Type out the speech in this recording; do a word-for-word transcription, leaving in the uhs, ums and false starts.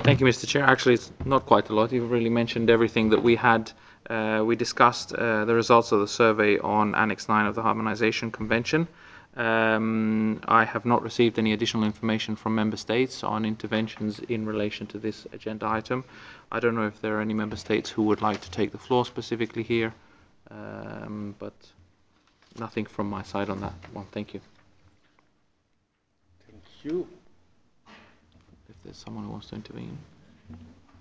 Thank you, Mister Chair. Actually, it's not quite a lot. You've really mentioned everything that we had. Uh, we discussed uh, the results of the survey on Annex nine of the Harmonisation Convention. Um, I have not received any additional information from Member States on interventions in relation to this agenda item. I don't know if there are any Member States who would like to take the floor specifically here, um, but nothing from my side on that one. Thank you. Thank you. If there's someone who wants to intervene.